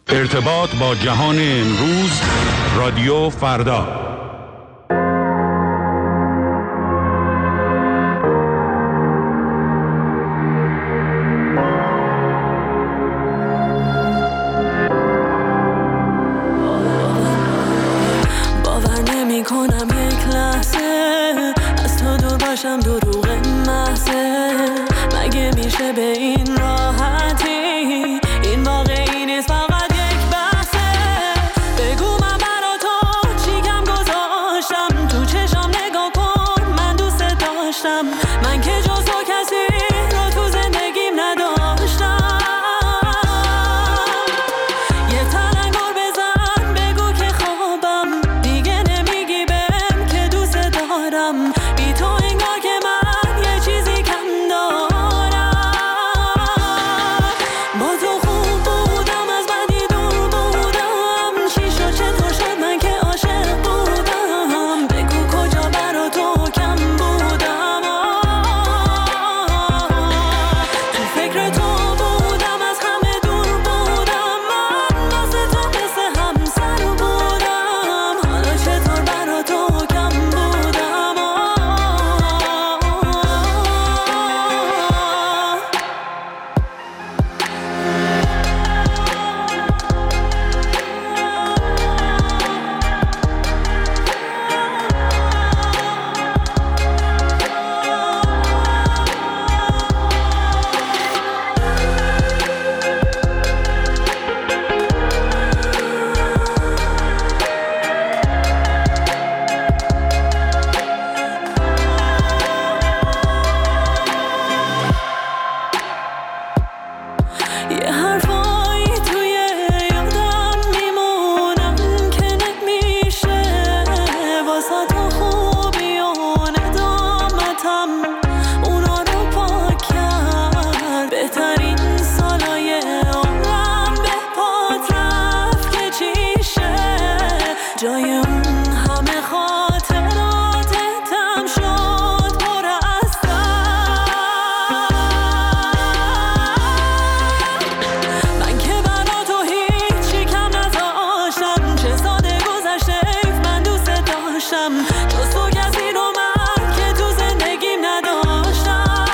ارتباط با جهان امروز، رادیو فردا. باور نمی کنم یک لحظه از تو دور باشم، دروغ محضه. مگه میشه به این راحتی؟ این واقعی نیست، فقط یک بحثه. بگو من برا تو چی کم گذاشتم، تو چشم نگاه کن من دوست داشتم. من که جز تو کسی رو تو زندگیم نداشتم. یه تلنگر بزن بگو که خوابم، دیگه نمیگی بهم که دوست دارم. بی تو انگار که من یه چیزی کم دارم. با تو خوب بودم، از بدی دور بودم. چی شد چطور شد من که عاشق بودم؟ بگو کجا برا تو کم بودم. تو فکر تو بودم، از همه دور بودم. من واسه تو مثل همسر بودم. حالا چطور برا تو کم بودم؟ یه حرفایی توی یادم میمونم که نمیشه واسه تو خوبی و ندامتم اونا رو پاک کرد. بهترین سالای عمرم به پات رفت که چیشه جای اون همه خاطراتم شد پر از من که برا تو هیچی کم نذاشتم. چه ساده گذشته من دوست داشتم. جز تو کسی رو من که تو زندگیم نداشتم.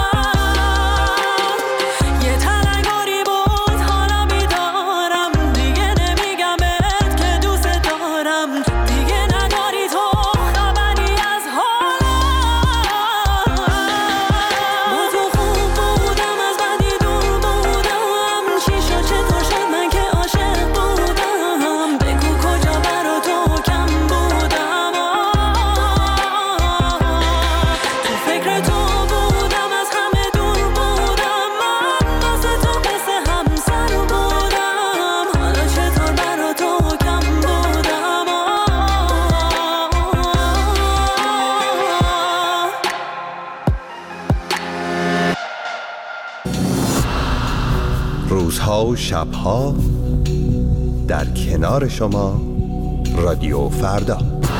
یه تلنگری بود حالا بیدارم. دیگه نمیگم بهت که دوست دارم. دیگه نداری تو خبری از حالم. با تو خوب بودم، از بدی دور بودم. چی شد چطور شد من که عاشق بودم؟ بگو کجا برا تو کم بودم. تو فکر تو بودم، از همه دور بودم. من واسه تو مثل همسر بودم. حالا چطور برا تو کم بودم؟ روزها و شبها در کنار شما، رادیو فردا.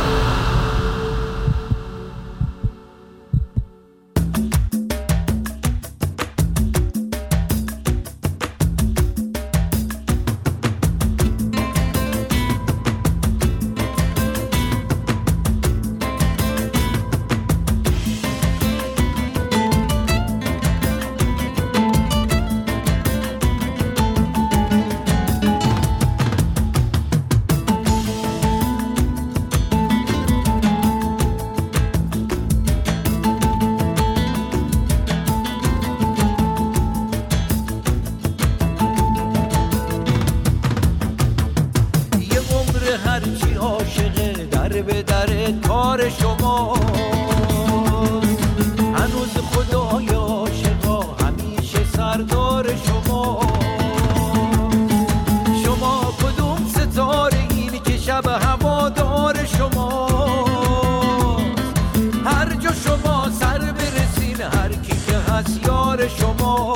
هرچی عاشقه در به در کار شما. هنوز خدای عاشقا همیشه سردار شما. شما کدوم ستاره این که شب هوادار شما. هر جا شما سر برسین هر کی که هست یار شما.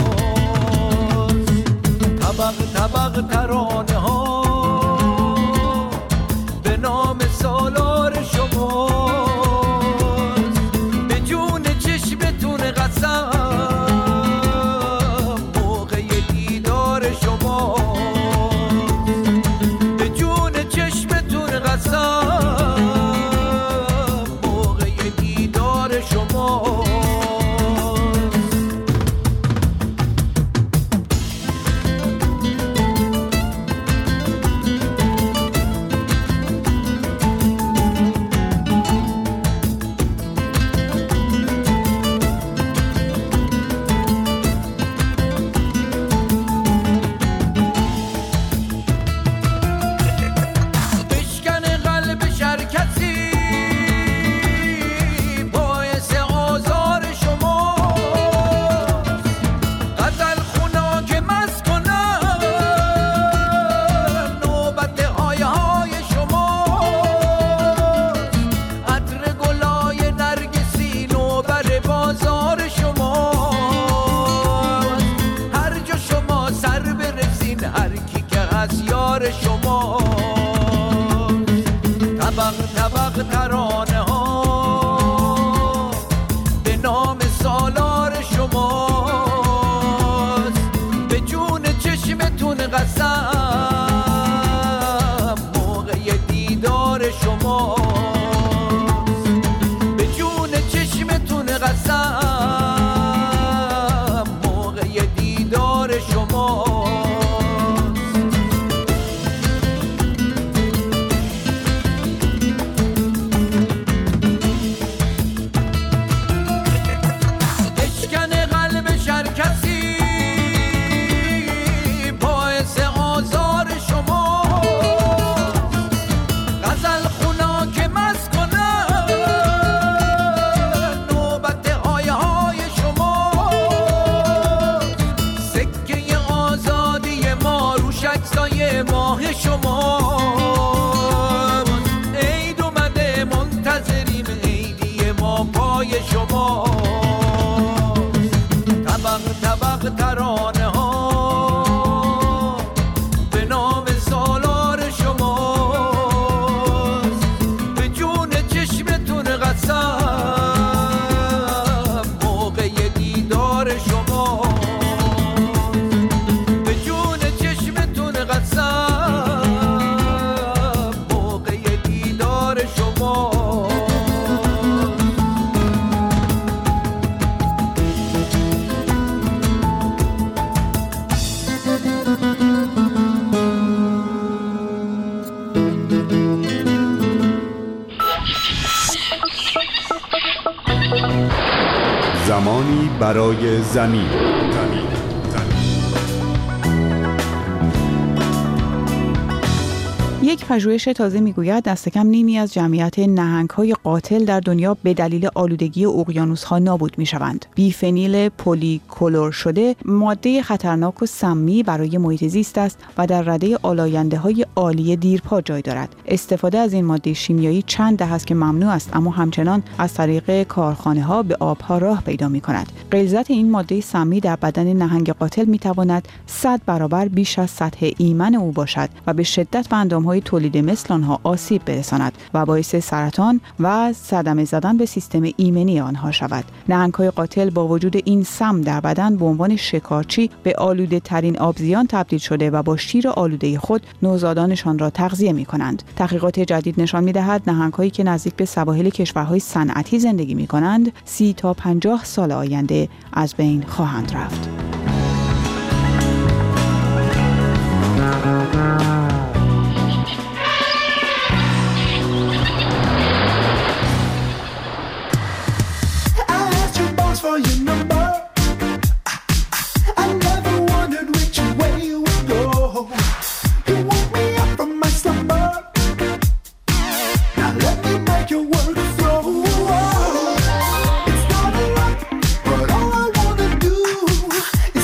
طبق طبق ترانه ها به نام سالار شما. به جون چشمتون قسم موقع دیدار شما. هست یار شما. طبق طبق ترانه ها به نام سالار شماست، به جون چشمتون قسم موقع دیدار شماست، به جون چشمتون قسم موقع دیدار شماست. ماه شما عید اومده منتظریم، عیدی ما پای شما. طبق طبق ترانه ها به نام سالار شماست، به جون چشمتون قسم موقع دیدار شما، به جون چشمتون قسم زمانی برای زمین. یک پژوهش تازه میگوید دست کم نیمی از جمعیت نهنگ‌های قاتل در دنیا به دلیل آلودگی اقیانوس‌ها نابود می‌شوند. بیفنیل پلیکلور شده ماده خطرناک و سمی برای محیط زیست است و در رده آلاینده‌های عالی دیرپا جای دارد. استفاده از این ماده شیمیایی چند دهه است که ممنوع است، اما همچنان از طریق کارخانه‌ها به آب‌ها راه پیدا می‌کند. غلظت این ماده سمی در بدن نهنگ قاتل می‌تواند 100 برابر بیش از سطح ایمن او باشد و به شدت به اندام‌های تولید مثل آنها آسیب برساند و باعث سرطان و صدمه زدن به سیستم ایمنی آنها شود. نهنگ‌های قاتل با وجود این سم در بدن به عنوان شکارچی به آلوده ترین آبزیان تبدیل شده و با شیر آلوده خود نوزادانشان را تغذیه می‌کنند. تحقیقات جدید نشان می‌دهد نهنگ‌هایی که نزدیک به سواحل کشورهای صنعتی زندگی می‌کنند 30 تا 50 سال آینده از بین خواهند رفت. For your number, I never wondered which way you would go. You woke me up from my slumber. Now let me make your work flow. It's not a lot, but all I wanna do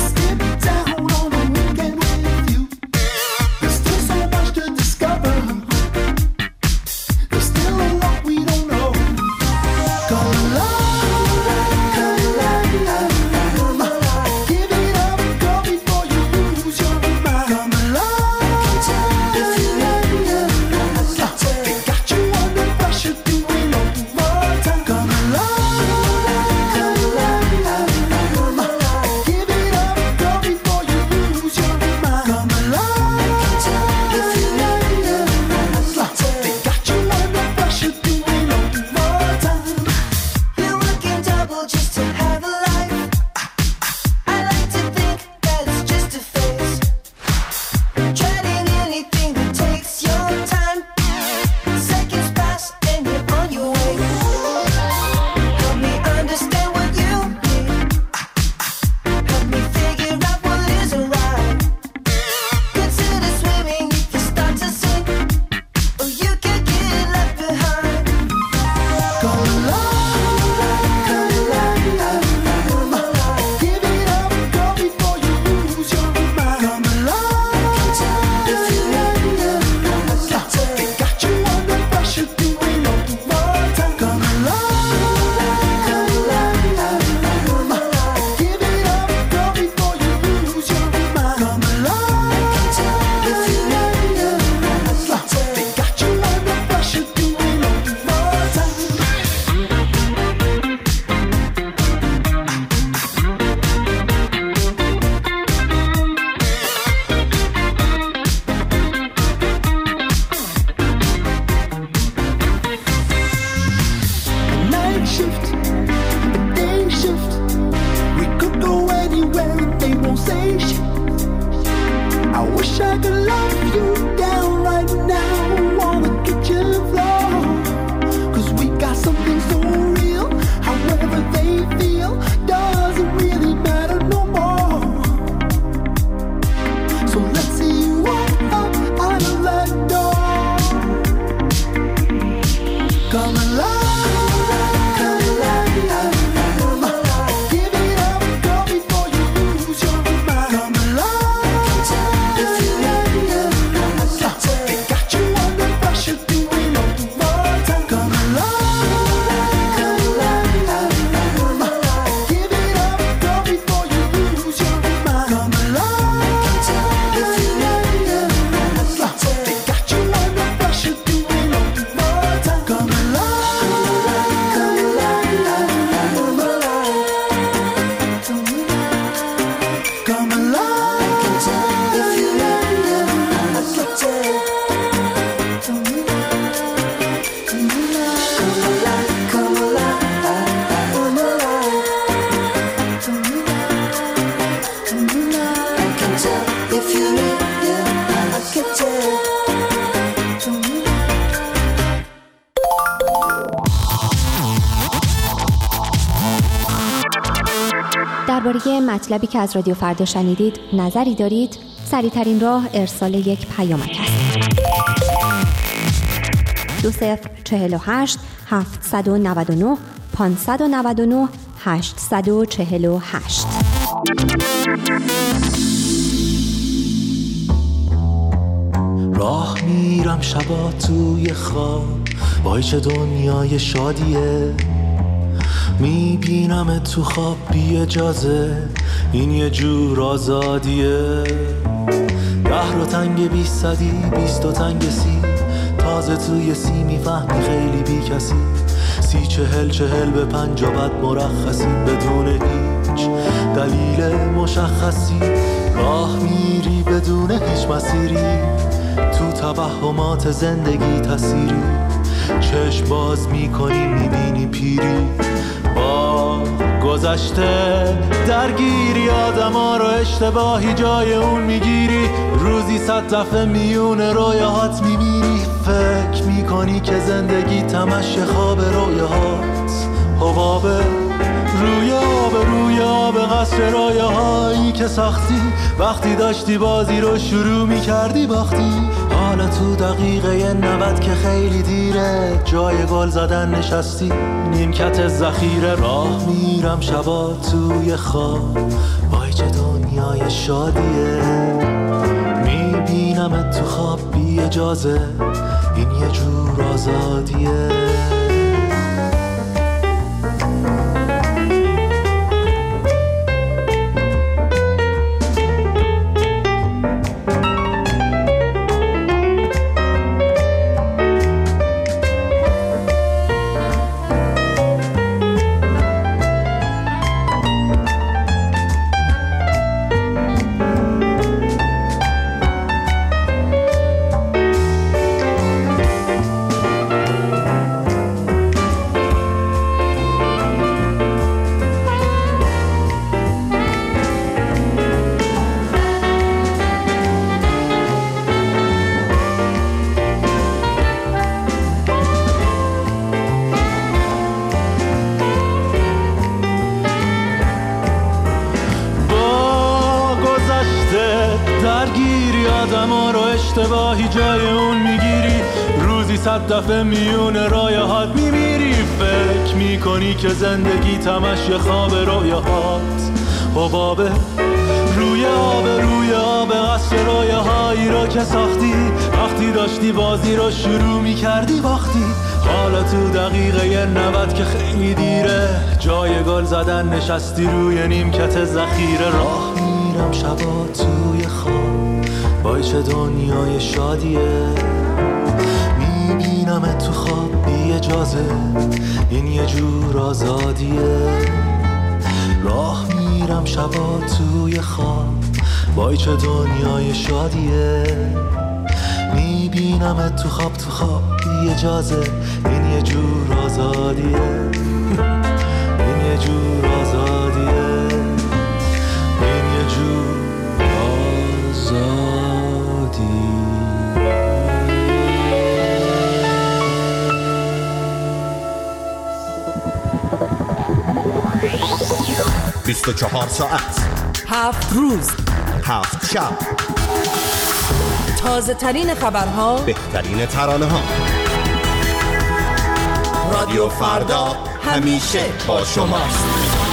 درباره مطلبی که از رادیو فردا شنیدید نظری دارید؟ سریع‌ترین راه ارسال یک پیامک است. 2048 799 599 848. راه میرم شبا توی خواب، وای چه دنیای شادیه. میبینم تو خواب بی اجازه، این یه جور آزادیه. 10 رو تنگ 20 صدی 20 و تنگ 30، تازه توی 30 میفهمی خیلی بی کسی. 30 40 40 به 50 بد مرخصی، بدون هیچ دلیل مشخصی. راه میری بدون هیچ مسیری، تو توهمات زندگی تسیری. چشم باز میکنی میبینی پیری، با گذشته درگیری. آدما رو اشتباهی جای اون میگیری، روزی 100 دفعه میون رویاهات میمیری. فکر میکنی که زندگی تمش خواب رویاهات، حباب روی آب قصر رویاهایی که ساختی. وقتی داشتی بازی رو شروع میکردی باختی. حالا تو دقیقه 90 که خیلی دیره، جای گل زدن نشستی نیمکت ذخیره. راه میرم شبا توی خواب، وای چه دنیای شادیه. میبینم تو خواب بی اجازه، این یه جور آزادیه. اشتباهی جای اون میگیری، روزی 100 دفعه میون رایهات میمیری. فکر میکنی که زندگی تمش خواب رویاهات، حباب روی آب قصر رویاهایی رو که ساختی. وقتی داشتی بازی رو شروع میکردی باختی. حالا تو دقیقه 90 که خیلی دیره، جای گل زدن نشستی روی نیمکت ذخیره. راه میرم شبا توی خواب، وای چه دنیای شادیه. میبینم تو خواب بی اجازه، این یه جور آزادیه. راه میرم شبا توی خواب، وای چه دنیای شادیه. میبینم تو خواب بی اجازه، این یه جور آزادیه. این یه جور آزادیه، این یه جور آزادیه. 24 ساعت 7 روز 7 شب، تازه ترین خبرها، بهترین ترانه ها. رادیو فردا همیشه با شماست.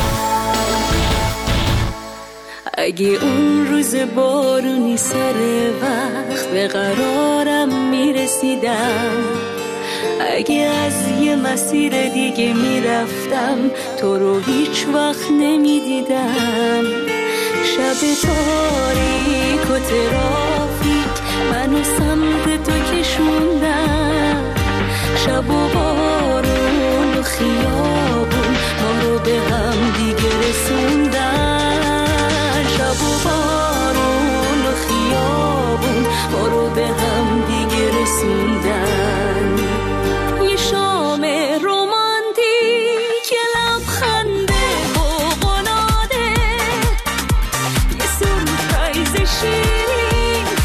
اگه اون روز بارونی سر وقت به قرارم میرسیدم، اگه از یه مسیر دیگه میرفتم تو رو هیچ وقت نمیدیدم. شب تاریک و ترافیک منو سمت تو کشوندم. شب و بارون و خیابون ما رو به هم دیگه رسوندن. شب و بارون و خیابون ما رو به هم دیگه رسوندن. یه شام رومانتیک، یه لبخند فوق‌العاده، یه سورپرایز شیرین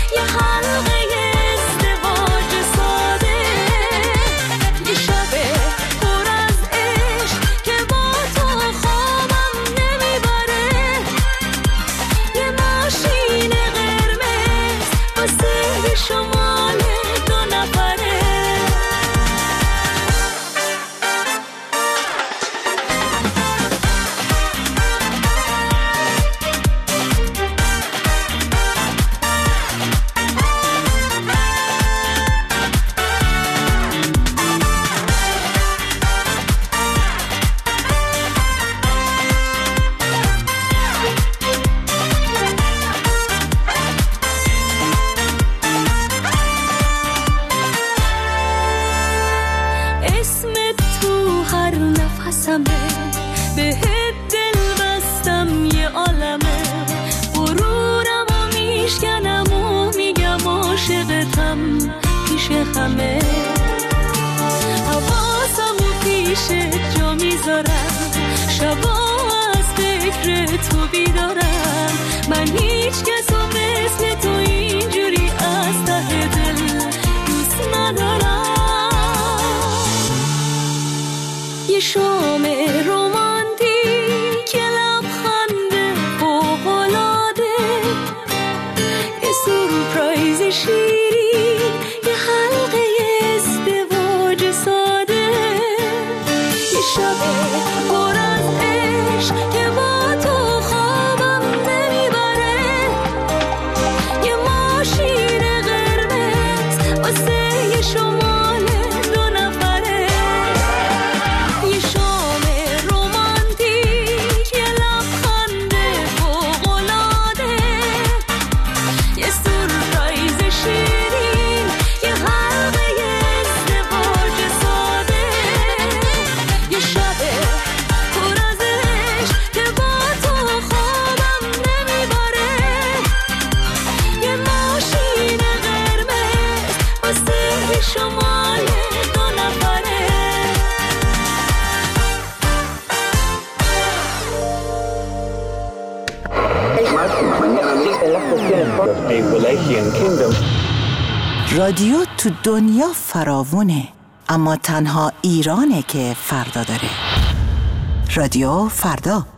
شمال دو نفره. به دل بستم یه عالمه، غرورم و میشکنم و میگم عاشقتم پیش همه. حواسم و پیش جا میذارم، شبا از فکر تو بیدارم. من هیچ کسو مثل تو اینجوری از ته دل دوست ندارم. یه شام رومانتیک، یه لبخند فوق‌العاده، یه سورپرایز شیرین، یه حلقه ازدواج ساده، یه شب پر از عشق که با تو خوابم نمیبره، یه ماشین قرمز واسه شمال دو نفره. یه شام رومانتیک، یه لبخند فوق‌العاده، یه سورپرایز شیرین، یه حلقه ازدواج ساده، یه شب پر از عشق که با تو خوابم نمیبره، یه ماشین قرمز واسه شمال دو نفره. رادیو تو دنیا فراوونه، اما تنها ایرانه که فردا داره. رادیو فردا.